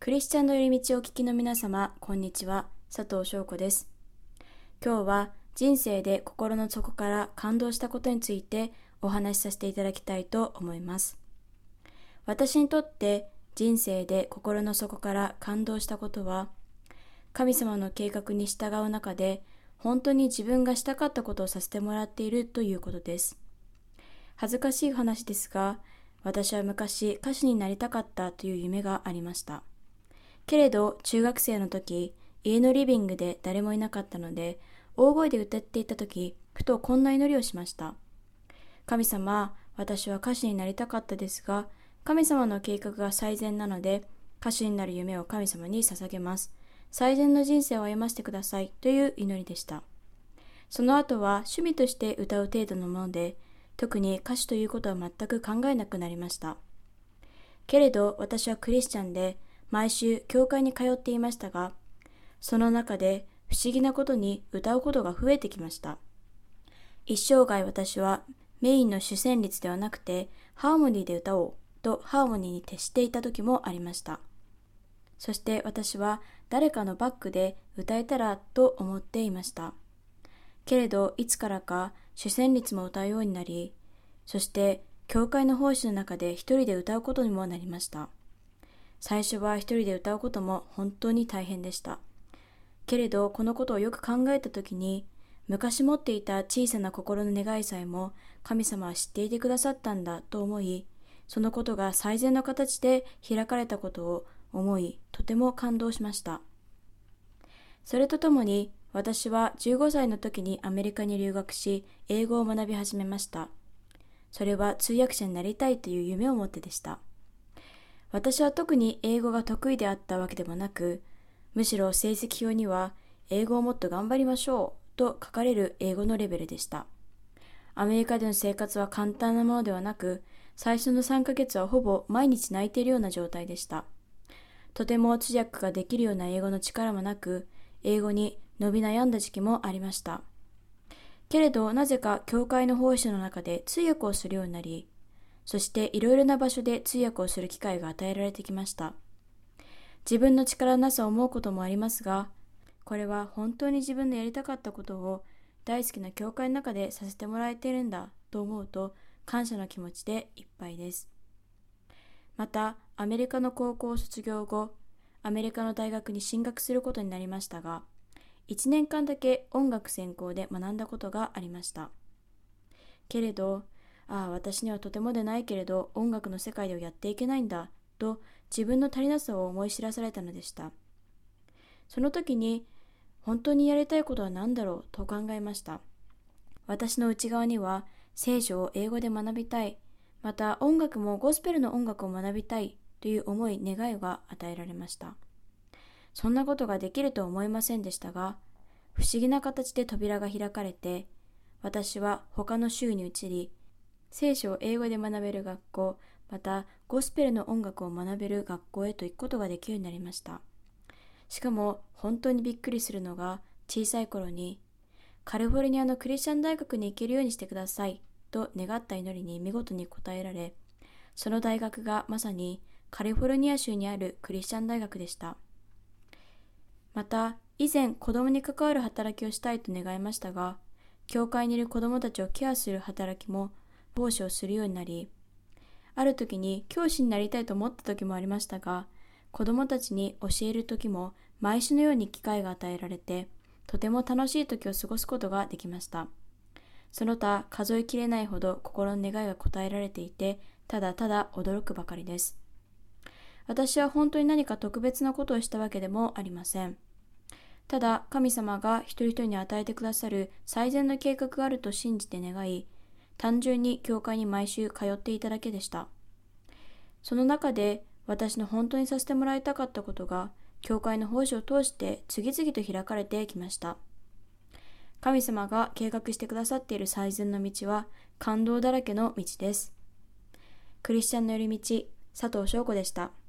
クリスチャンの寄り道をお聞きの皆様、こんにちは。佐藤翔子です。今日は人生で心の底から感動したことについてお話しさせていただきたいと思います。私にとって人生で心の底から感動したことは、神様の計画に従う中で本当に自分がしたかったことをさせてもらっているということです。恥ずかしい話ですが、私は昔歌手になりたかったという夢がありました。けれど中学生の時、家のリビングで誰もいなかったので、大声で歌っていた時、ふとこんな祈りをしました。神様、私は歌手になりたかったですが、神様の計画が最善なので、歌手になる夢を神様に捧げます。最善の人生を歩ませてくださいという祈りでした。その後は趣味として歌う程度のもので、特に歌手ということは全く考えなくなりました。けれど私はクリスチャンで、毎週教会に通っていましたが、その中で不思議なことに歌うことが増えてきました。一生涯私はメインの主旋律ではなくてハーモニーで歌おうとハーモニーに徹していた時もありました。そして私は誰かのバックで歌えたらと思っていました。けれどいつからか主旋律も歌うようになり、そして教会の奉仕の中で一人で歌うことにもなりました。最初は一人で歌うことも本当に大変でした。けれどこのことをよく考えたときに、昔持っていた小さな心の願いさえも神様は知っていてくださったんだと思い、そのことが最善の形で開かれたことを思い、とても感動しました。それとともに私は15歳の時にアメリカに留学し、英語を学び始めました。それは通訳者になりたいという夢を持ってでした。私は特に英語が得意であったわけでもなく、むしろ成績表には英語をもっと頑張りましょうと書かれる英語のレベルでした。アメリカでの生活は簡単なものではなく、最初の3ヶ月はほぼ毎日泣いているような状態でした。とても通訳ができるような英語の力もなく、英語に伸び悩んだ時期もありました。けれどなぜか教会の奉仕の中で通訳をするようになり、そしていろいろな場所で通訳をする機会が与えられてきました。自分の力のなさを思うこともありますが、これは本当に自分のやりたかったことを大好きな教会の中でさせてもらえているんだと思うと、感謝の気持ちでいっぱいです。また、アメリカの高校を卒業後、アメリカの大学に進学することになりましたが、1年間だけ音楽専攻で学んだことがありました。けれど、私にはとてもでないけれど音楽の世界ではやっていけないんだと自分の足りなさを思い知らされたのでした。その時に本当にやりたいことは何だろうと考えました。私の内側には聖書を英語で学びたい、また音楽もゴスペルの音楽を学びたいという思い願いが与えられました。そんなことができるとは思いませんでしたが、不思議な形で扉が開かれて、私は他の州に移り、聖書を英語で学べる学校、またゴスペルの音楽を学べる学校へと行くことができるようになりました。しかも本当にびっくりするのが、小さい頃にカリフォルニアのクリスチャン大学に行けるようにしてくださいと願った祈りに見事に応えられ、その大学がまさにカリフォルニア州にあるクリスチャン大学でした。また以前子供に関わる働きをしたいと願いましたが、教会にいる子供たちをケアする働きも奉仕をするようになり、ある時に教師になりたいと思った時もありましたが、子供たちに教える時も毎週のように機会が与えられて、とても楽しい時を過ごすことができました。その他数えきれないほど心の願いが応えられていて、ただただ驚くばかりです。私は本当に何か特別なことをしたわけでもありません。ただ神様が一人一人に与えてくださる最善の計画があると信じて願い、単純に教会に毎週通っていただけでした。その中で私の本当にさせてもらいたかったことが、教会の奉仕を通して次々と開かれてきました。神様が計画してくださっている最善の道は感動だらけの道です。クリスチャンの寄り道、佐藤翔子でした。